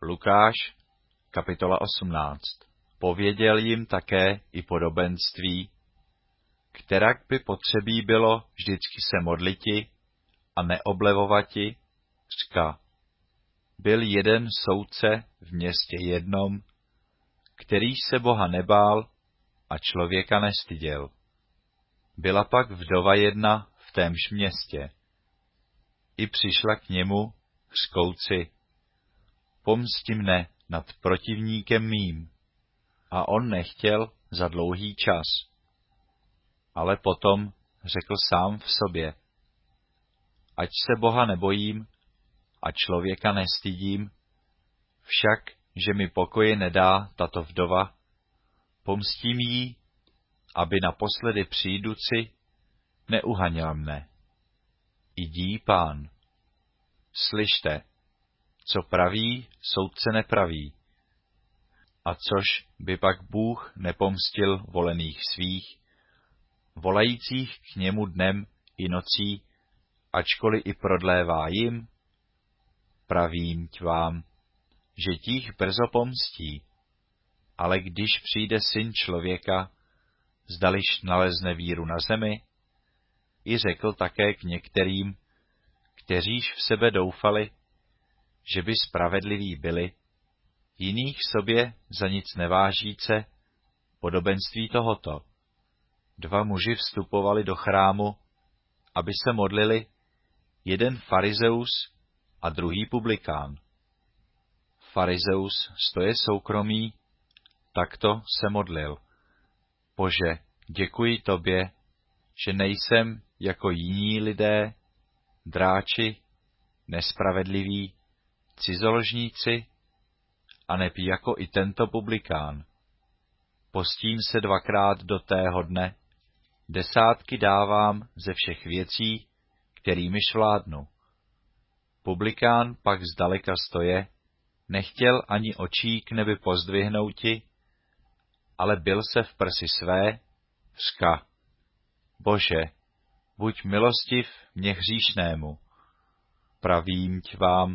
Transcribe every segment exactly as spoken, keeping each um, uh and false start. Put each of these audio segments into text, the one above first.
Lukáš, kapitola osmnáct. Pověděl jim také i podobenství, kterak by potřebí bylo vždycky se modliti a neoblevovati, řka. Byl jeden soudce v městě jednom, který se Boha nebál a člověka nestyděl. Byla pak vdova jedna v témž městě. I přišla k němu, řkouci, pomsti mne nad protivníkem mým. A on nechtěl za dlouhý čas. Ale potom řekl sám v sobě, ať se Boha nebojím a člověka nestydím, však, že mi pokoje nedá tato vdova, pomstím jí, aby naposledy přijduci neuhanila mne. Idí Pán. Slyšte, co praví, soudce nepraví. A což by pak Bůh nepomstil volených svých, volajících k němu dnem i nocí, ačkoliv i prodlévá jim? Pravím tě vám, že těch brzo pomstí, ale když přijde Syn člověka, zdališ nalezne víru na zemi? I řekl také k některým, kteříž v sebe doufali, že by spravedliví byli, jiných sobě za nic nevážíce, podobenství tohoto. Dva muži vstupovali do chrámu, aby se modlili, jeden farizeus a druhý publikán. Farizeus stoje soukromý, takto se modlil. Bože, děkuji tobě, že nejsem jako jiní lidé, dráči, nespravedliví, cizoložníci, a nepí jako i tento publikán. Postím se dvakrát do tého dne, desátky dávám ze všech věcí, kterýmiž vládnu. Publikán pak zdaleka stoje, nechtěl ani očí k nebi pozdvihnouti, ale byl se v prsi své, řka, Bože, buď milostiv mně hříšnému. Pravím tě vám,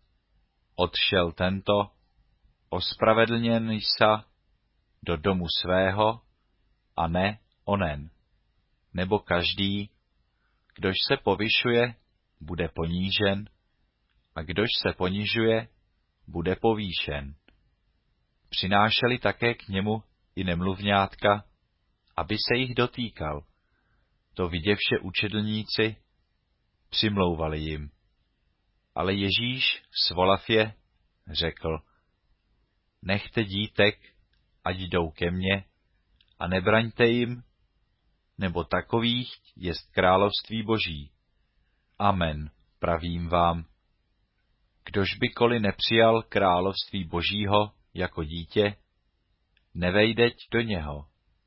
odšel tento, ospravedlněn jsa do domu svého, a ne onen. Nebo každý, kdož se povyšuje, bude ponížen, a kdož se ponižuje, bude povýšen. Přinášeli také k němu i nemluvňátka, aby se jich dotýkal. To viděvše učedlníci, přimlouvali jim. Ale Ježíš, svolav je, řekl, nechte dítek, ať jdou ke mně, a nebraňte jim, nebo takových jest království Boží. Amen, pravím vám. Kdož by koli nepřijal království Božího jako dítě, nevejdeť do něho.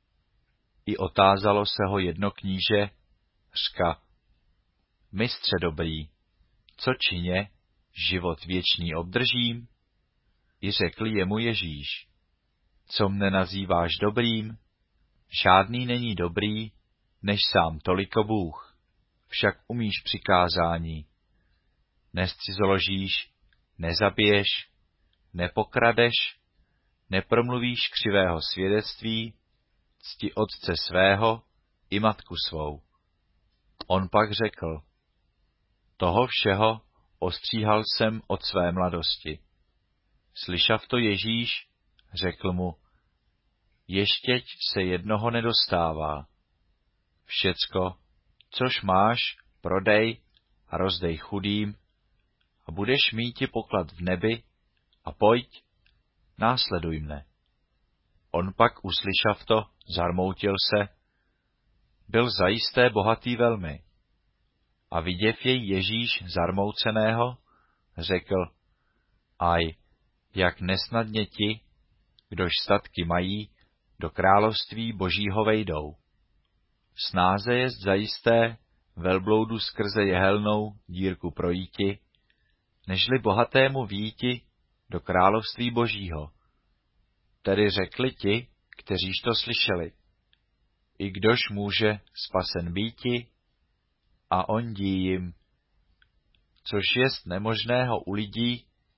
I otázalo se ho jedno kníže, řka, mistře dobrý, co čině, život věčný obdržím? I řekl jemu Ježíš, co mne nazýváš dobrým? Žádný není dobrý, než sám toliko Bůh. Však umíš přikázání. Nescizoložíš, nezabiješ, nepokradeš, nepromluvíš křivého svědectví, cti otce svého i matku svou. On pak řekl, toho všeho ostříhal jsem od své mladosti. Slyšav to Ježíš, řekl mu, ještěť se jednoho nedostává. Všecko, což máš, prodej a rozdej chudým, a budeš míti poklad v nebi, a pojď, následuj mne. On pak uslyšav to, zarmoutil se, byl zajisté bohatý velmi. A viděv jej Ježíš zarmouceného, řekl, aj, jak nesnadně ti, kdož statky mají, do království Božího vejdou. Snáze jest zajisté velbloudu skrze jehelnou dírku projíti, nežli bohatému výjiti do království Božího. Tedy řekli ti, kteříž to slyšeli, i kdož může spasen býti, a on dí jim, což jest nemožného u lidí,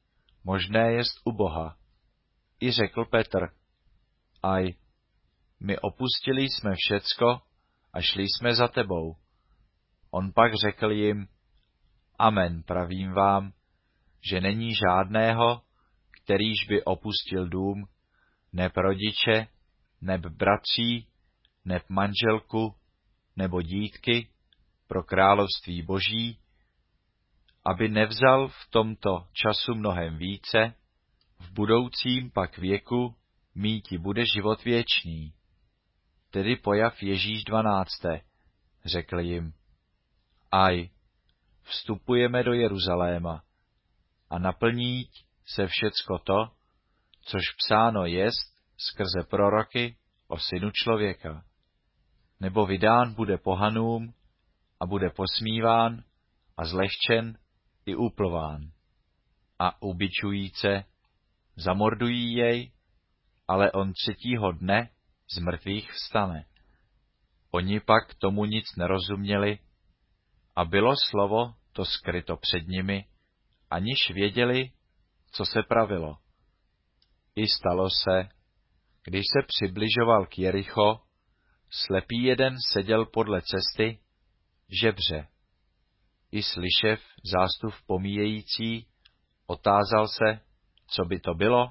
možné jest u Boha. I řekl Petr, aj, my opustili jsme všecko a šli jsme za tebou. On pak řekl jim, amen, pravím vám, že není žádného, kterýž by opustil dům, neb rodiče, neb bratří, neb manželku, nebo dítky, pro království Boží, aby nevzal v tomto času mnohem více, v budoucím pak věku míti bude život věčný. Tedy pojav Ježíš dvanácté, řekl jim, aj, vstupujeme do Jeruzaléma a naplní se všecko to, což psáno jest skrze proroky o synu člověka. Nebo vydán bude pohanům a bude posmíván a zlehčen i úplván. A ubičujíce zamordují jej, ale on třetího dne z mrtvých vstane. Oni pak tomu nic nerozuměli a bylo slovo to skryto před nimi, aniž věděli, co se pravilo. I stalo se, když se přibližoval k Jericho, slepý jeden seděl podle cesty, žebře. I slyšev zástup pomíjející, otázal se, co by to bylo.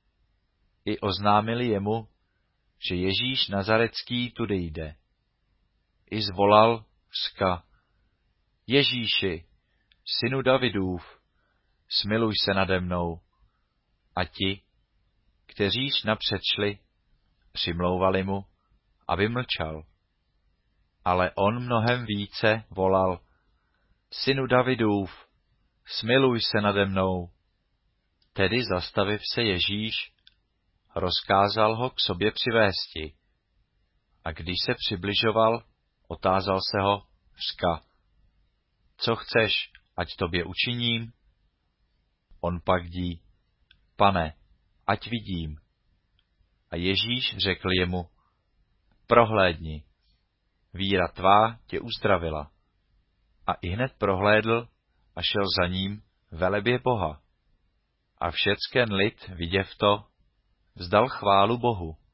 I oznámili jemu, že Ježíš Nazarecký tudy jde. I zvolal vzka, Ježíši, synu Davidův, smiluj se nade mnou. A ti, kteříž napřed šli, přimlouvali mu, aby mlčal. Ale on mnohem více volal, synu Davidův, smiluj se nade mnou. Tedy zastaviv se Ježíš, rozkázal ho k sobě přivésti. A když se přibližoval, otázal se ho, řka, co chceš, ať tobě učiním? On pak dí, pane, ať vidím. A Ježíš řekl jemu, prohlédni, víra tvá tě uzdravila. A ihned prohlédl a šel za ním velebě Boha. A všecken lid, viděv to, vzdal chválu Bohu.